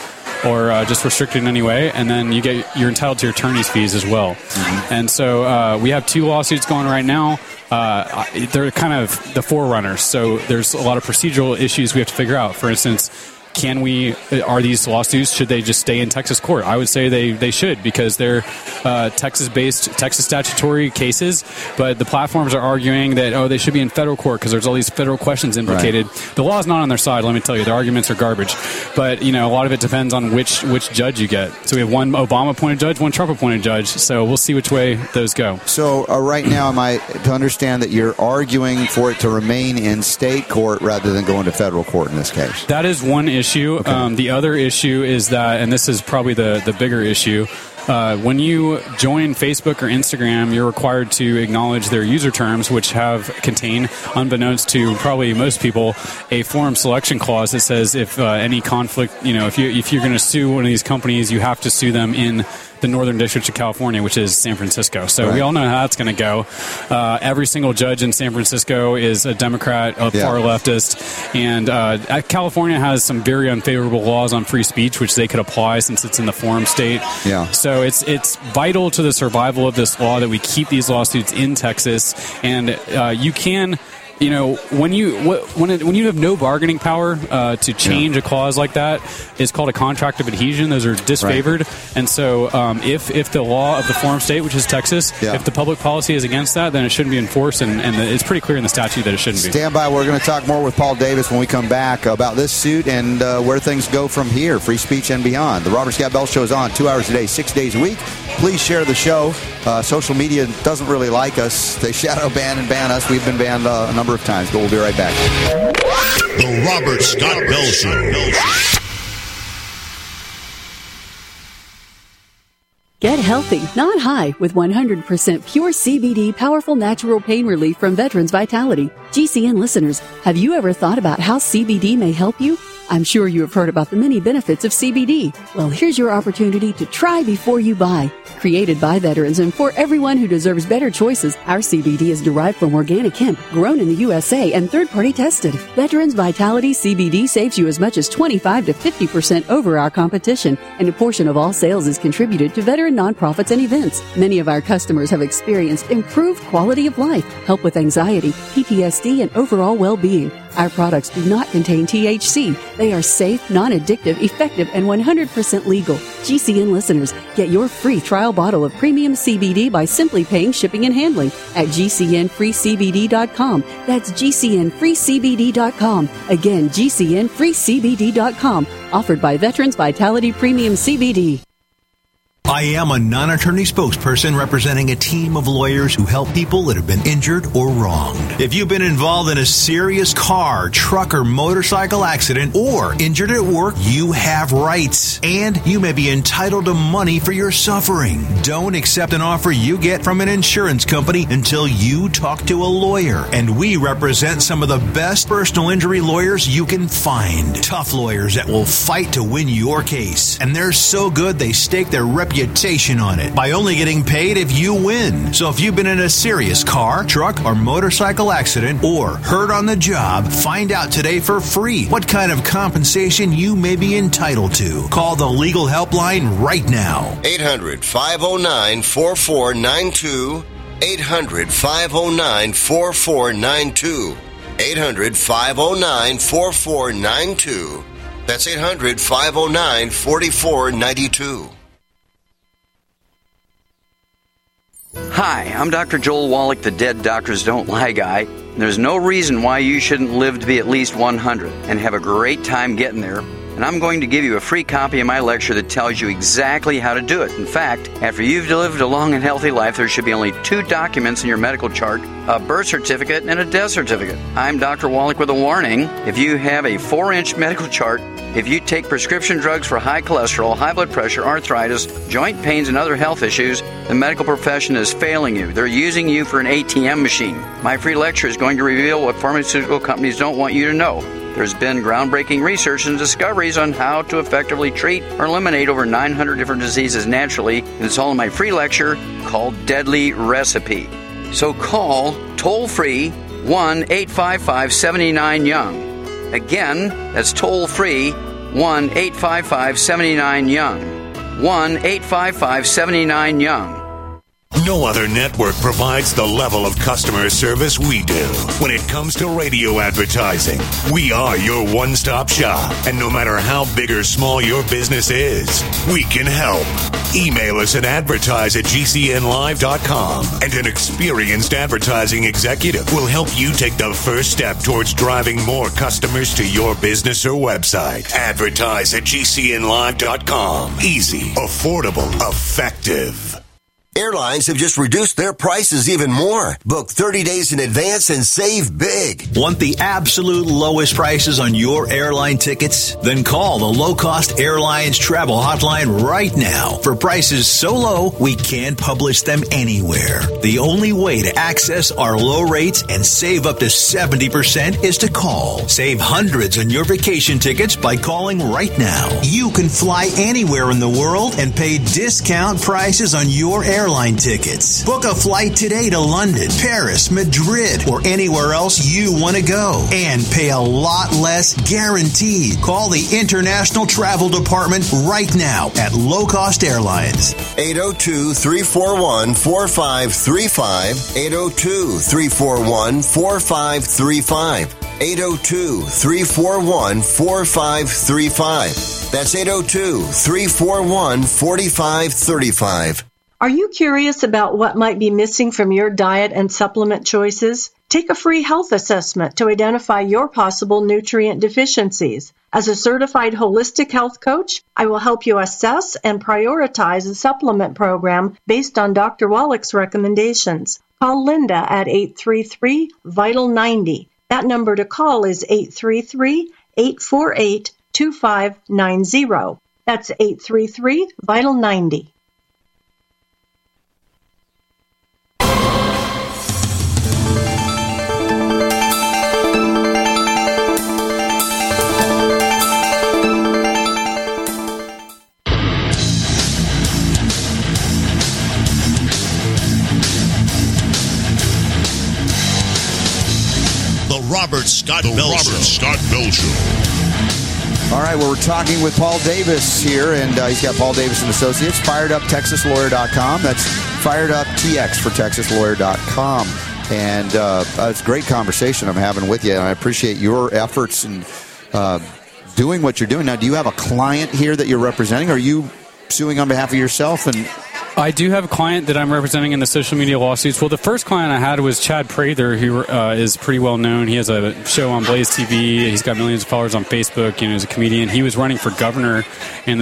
or just restricted in any way, and then you're entitled to your attorney's fees as well. Mm-hmm. And so we have 2 lawsuits going right now. They're kind of the forerunners, so there's a lot of procedural issues we have to figure out. For instance, are these lawsuits, should they just stay in Texas court? I would say they should, because they're Texas-based, Texas statutory cases, but the platforms are arguing that, they should be in federal court because there's all these federal questions implicated. Right. The law is not on their side, let me tell you. Their arguments are garbage. But, a lot of it depends on which judge you get. So we have one Obama-appointed judge, one Trump-appointed judge, so we'll see which way those go. So right now, am I to understand that you're arguing for it to remain in state court rather than going to federal court in this case? That is one issue. Okay. The other issue is that, and this is probably the bigger issue, when you join Facebook or Instagram, you're required to acknowledge their user terms, which contain, unbeknownst to probably most people, a forum selection clause that says if any conflict, if you're going to sue one of these companies, you have to sue them in the Northern District of California, which is San Francisco. So we all know how that's going to go. Every single judge in San Francisco is a Democrat, far leftist, and California has some very unfavorable laws on free speech, which they could apply since it's in the forum state. Yeah. So it's vital to the survival of this law that we keep these lawsuits in Texas, and you can. When you have no bargaining power to change a clause like that, it's called a contract of adhesion. Those are disfavored. Right. And so if the law of the forum state, which is Texas, if the public policy is against that, then it shouldn't be enforced, and it's pretty clear in the statute that it shouldn't be. Stand by. We're going to talk more with Paul Davis when we come back about this suit and where things go from here, free speech and beyond. The Robert Scott Bell Show is on 2 hours a day, 6 days a week. Please share the show. Social media doesn't really like us. They shadow ban and ban us. We've been banned a number of times, but we'll be right back. The Robert Scott Bell Show. Get healthy, not high, with 100% pure CBD powerful natural pain relief from Veterans Vitality. GCN listeners, have you ever thought about how CBD may help you? I'm sure you have heard about the many benefits of CBD. Well, here's your opportunity to try before you buy. Created by veterans and for everyone who deserves better choices, our CBD is derived from organic hemp, grown in the USA and third-party tested. Veterans Vitality CBD saves you as much as 25 to 50% over our competition, and a portion of all sales is contributed to veteran nonprofits and events. Many of our customers have experienced improved quality of life, help with anxiety, PTSD, and overall well-being. Our products do not contain THC. They are safe, non-addictive, effective, and 100% legal. GCN listeners, get your free trial bottle of premium CBD by simply paying shipping and handling at GCNFreeCBD.com. That's GCNFreeCBD.com. Again, GCNFreeCBD.com. Offered by Veterans Vitality Premium CBD. I am a non-attorney spokesperson representing a team of lawyers who help people that have been injured or wronged. If you've been involved in a serious car, truck, or motorcycle accident or injured at work, you have rights, and you may be entitled to money for your suffering. Don't accept an offer you get from an insurance company until you talk to a lawyer, and we represent some of the best personal injury lawyers you can find. Tough lawyers that will fight to win your case, and they're so good they stake their reputation on it by only getting paid if you win. So if you've been in a serious car, truck, or motorcycle accident or hurt on the job, find out today for free what kind of compensation you may be entitled to. Call the legal helpline right now. 800-509-4492. 800-509-4492. 800-509-4492. That's 800-509-4492. Hi, I'm Dr. Joel Wallach, the Dead Doctors Don't Lie guy. There's no reason why you shouldn't live to be at least 100 and have a great time getting there. And I'm going to give you a free copy of my lecture that tells you exactly how to do it. In fact, after you've lived a long and healthy life, there should be only 2 documents in your medical chart, a birth certificate and a death certificate. I'm Dr. Wallach with a warning. If you have a 4-inch medical chart, if you take prescription drugs for high cholesterol, high blood pressure, arthritis, joint pains, and other health issues, the medical profession is failing you. They're using you for an ATM machine. My free lecture is going to reveal what pharmaceutical companies don't want you to know. There's been groundbreaking research and discoveries on how to effectively treat or eliminate over 900 different diseases naturally, and it's all in my free lecture called Deadly Recipe. So call toll-free 1-855-79-YOUNG. Again, that's toll-free 1-855-79-YOUNG. 1-855-79-YOUNG. No other network provides the level of customer service we do. When it comes to radio advertising, we are your one-stop shop. And no matter how big or small your business is, we can help. Email us at advertise@gcnlive.com, and an experienced advertising executive will help you take the first step towards driving more customers to your business or website. Advertise@gcnlive.com. Easy, affordable, effective. Airlines have just reduced their prices even more. Book 30 days in advance and save big. Want the absolute lowest prices on your airline tickets? Then call the Low Cost Airlines Travel Hotline right now for prices so low we can't publish them anywhere. The only way to access our low rates and save up to 70% is to call. Save hundreds on your vacation tickets by calling right now. You can fly anywhere in the world and pay discount prices on your airline tickets. Book a flight today to London, Paris, Madrid, or anywhere else you want to go and pay a lot less guaranteed. Call the International Travel Department right now at Low Cost Airlines. 802-341-4535. 802-341-4535. 802-341-4535. That's 802-341-4535. Are you curious about what might be missing from your diet and supplement choices? Take a free health assessment to identify your possible nutrient deficiencies. As a certified holistic health coach, I will help you assess and prioritize a supplement program based on Dr. Wallach's recommendations. Call Linda at 833-VITAL-90. That number to call is 833-848-2590. That's 833-VITAL-90. Robert Scott Bell Show. All right, well, we're talking with Paul Davis here, and he's got Paul Davis and Associates, fireduptexaslawyer.com. That's fireduptx for texaslawyer.com. And it's a great conversation I'm having with you, and I appreciate your efforts in doing what you're doing. Now, do you have a client here that you're representing, or are you suing on behalf of yourself? And I do have a client that I'm representing in the social media lawsuits. Well, the first client I had was Chad Prather, who is pretty well known. He has a show on Blaze TV. He's got millions of followers on Facebook. You know, he's a comedian. He was running for governor in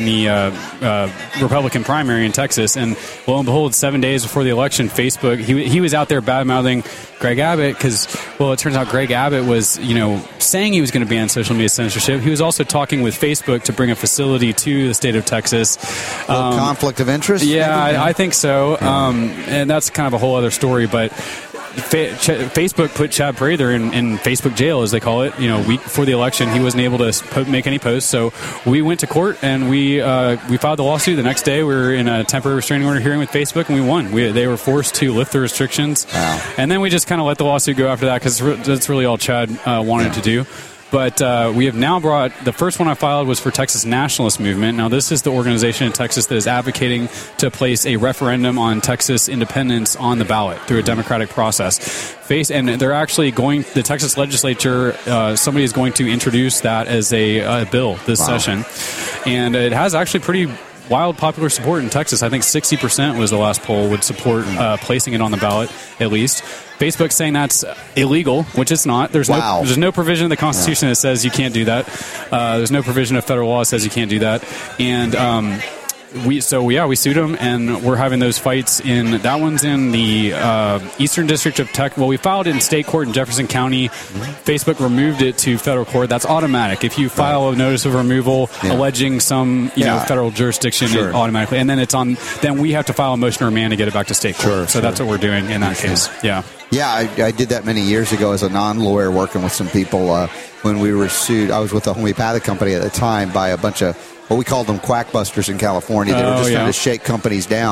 the Republican primary in Texas. And lo and behold, 7 days before the election, Facebook, he was out there bad-mouthing Greg Abbott because, well, it turns out Greg Abbott was, saying he was going to ban social media censorship. He was also talking with Facebook to bring a facility to the state of Texas. Conflict of interest? Yeah, I think so. And that's kind of a whole other story. But Facebook put Chad Prather in Facebook jail, as they call it. A week before the election, he wasn't able to make any posts. So we went to court and we filed the lawsuit. The next day, we were in a temporary restraining order hearing with Facebook, and we won. They were forced to lift the restrictions. Wow. And then we just kind of let the lawsuit go after that because that's really all Chad wanted to do. But we have now brought, the first one I filed was for Texas Nationalist Movement. Now, this is the organization in Texas that is advocating to place a referendum on Texas independence on the ballot through a democratic process. And they're actually the Texas legislature, somebody is going to introduce that as a bill this session. And it has actually pretty wild popular support in Texas. I think 60% was the last poll would support placing it on the ballot, at least. Facebook's saying that's illegal, which it's not. There's no provision in the Constitution that says you can't do that. There's no provision of federal law that says you can't do that. And we sued them, and we're having those fights that one's in the Eastern District of Texas. Well, we filed it in state court in Jefferson County. Facebook removed it to federal court. That's automatic. If you file a notice of removal alleging some federal jurisdiction, it automatically, and then then we have to file a motion to remand to get it back to state court. So that's what we're doing in that case. Yeah. Yeah, I did that many years ago as a non-lawyer working with some people when we were sued. I was with a homeopathic company at the time by a bunch of, we called them quackbusters in California. They were just trying to shake companies down.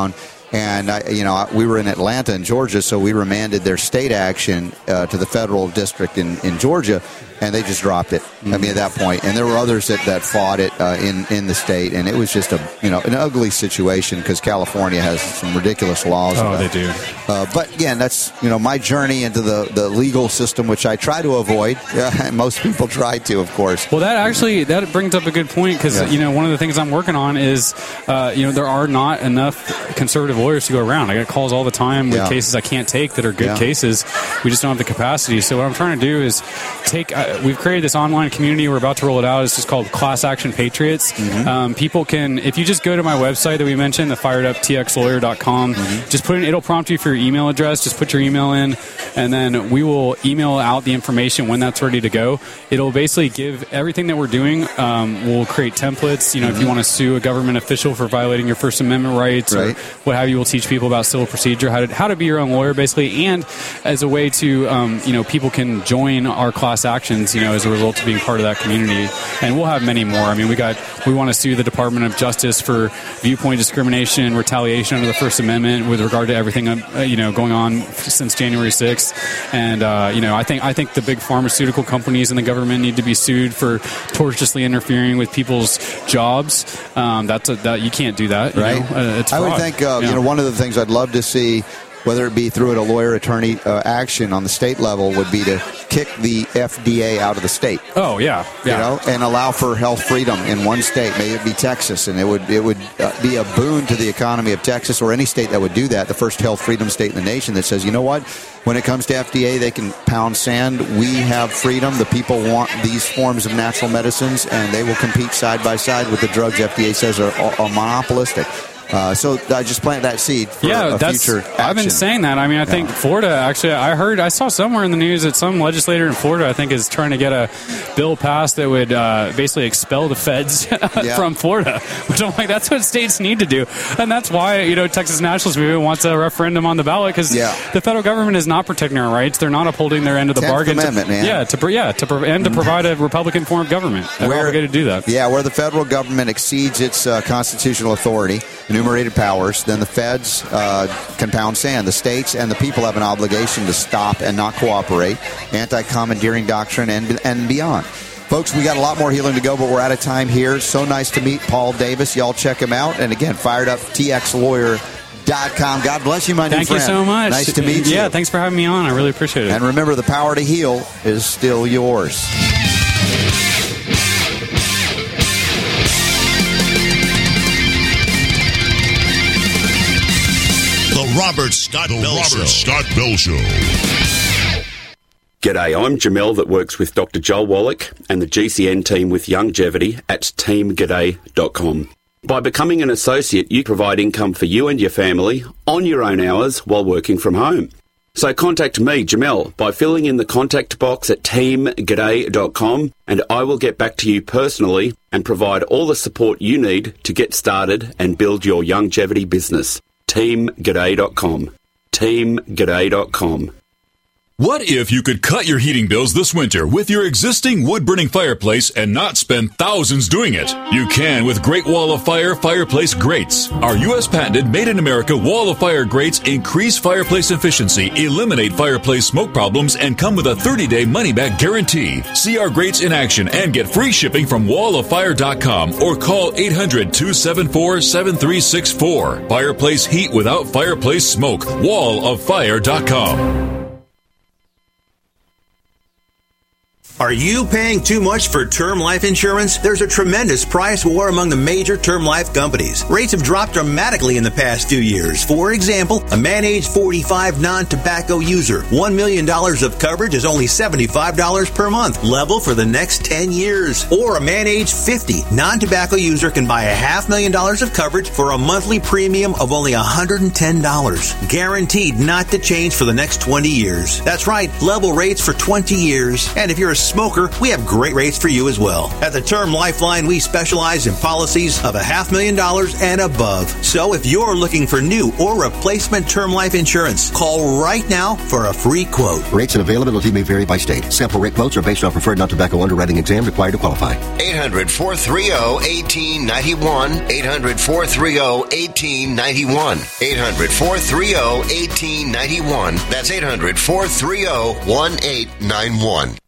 And, we were in Atlanta in Georgia, so we remanded their state action to the federal district in Georgia, and they just dropped it. I mean, at that point. And there were others that fought it in the state, and it was just an ugly situation because California has some ridiculous laws. Oh, they do. But, again, that's, my journey into the legal system, which I try to avoid. Most people try to, of course. Well, that brings up a good point because, one of the things I'm working on is, there are not enough conservative lawyers to go around. I get calls all the time with cases I can't take that are good cases. We just don't have the capacity. So what I'm trying to do is we've created this online community. We're about to roll it out. It's just called Class Action Patriots. Mm-hmm. People can, if you just go to my website that we mentioned, the fireduptxlawyer.com, just put in, it'll prompt you for your email address. Just put your email in, and then we will email out the information when that's ready to go. It'll basically give everything that we're doing. We'll create templates. If you want to sue a government official for violating your First Amendment rights or what have you, we'll teach people about civil procedure, how to be your own lawyer, basically, and as a way to, people can join our class actions, as a result of being part of that community. And we'll have many more. I mean, we want to sue the Department of Justice for viewpoint discrimination and retaliation under the First Amendment with regard to everything, going on since January 6th. And, I think the big pharmaceutical companies and the government need to be sued for tortiously interfering with people's jobs. You can't do that. Right. It's fraud. I would think, one of the things I'd love to see, whether it be through a lawyer-attorney action on the state level, would be to kick the FDA out of the state. Oh, yeah. And allow for health freedom in one state. Maybe it be Texas, and it would be a boon to the economy of Texas or any state that would do that, the first health freedom state in the nation that says, you know what, when it comes to FDA, they can pound sand. We have freedom. The people want these forms of natural medicines, and they will compete side by side with the drugs FDA says are monopolistic. So I just planted that seed for future action. I've been saying that. I mean, I think Florida, actually, I saw somewhere in the news that some legislator in Florida, I think, is trying to get a bill passed that would basically expel the feds from Florida, which I'm like, that's what states need to do. And that's why, Texas Nationalist Movement wants a referendum on the ballot, because the federal government is not protecting our rights. They're not upholding their end of the bargain. Amendment, man. To provide a Republican form of government. They're obligated to do that. Yeah, where the federal government exceeds its constitutional authority, enumerated powers, then the feds can pound sand. The states and the people have an obligation to stop and not cooperate. Anti-commandeering doctrine and beyond. Folks, we got a lot more healing to go, but we're out of time here. So nice to meet Paul Davis. Y'all check him out. And again, fireduptxlawyer.com. God bless you, my new friend. Thank you so much. Nice to meet you. Yeah, thanks for having me on. I really appreciate it. And remember, the power to heal is still yours. The Robert Scott Bell Show. G'day, I'm Jamel that works with Dr. Joel Wallach and the GCN team with Youngevity at teamg'day.com. By becoming an associate, you provide income for you and your family on your own hours while working from home. So contact me, Jamel, by filling in the contact box at teamg'day.com, and I will get back to you personally and provide all the support you need to get started and build your Youngevity business. teamg'day.com. teamg'day.com. What if you could cut your heating bills this winter with your existing wood-burning fireplace and not spend thousands doing it? You can with Great Wall of Fire fireplace grates. Our U.S. patented made-in-America Wall of Fire grates increase fireplace efficiency, eliminate fireplace smoke problems, and come with a 30-day money-back guarantee. See our grates in action and get free shipping from walloffire.com or call 800-274-7364. Fireplace heat without fireplace smoke. walloffire.com. Are you paying too much for term life insurance? There's a tremendous price war among the major term life companies. Rates have dropped dramatically in the past 2 years. For example, a man age 45 non-tobacco user, $1 million of coverage is only $75 per month, level for the next 10 years. Or a man age 50 non-tobacco user can buy $500,000 of coverage for a monthly premium of only $110, guaranteed not to change for the next 20 years. That's right, level rates for 20 years. And if you're a smoker, we have great rates for you as well. At the Term Lifeline, we specialize in policies of $500,000 and above. So if you're looking for new or replacement term life insurance, call right now for a free quote. Rates and availability may vary by state. Sample rate quotes are based on preferred non-tobacco underwriting exam required to qualify. 800-430-1891. 800-430-1891. 800-430-1891. That's 800-430-1891.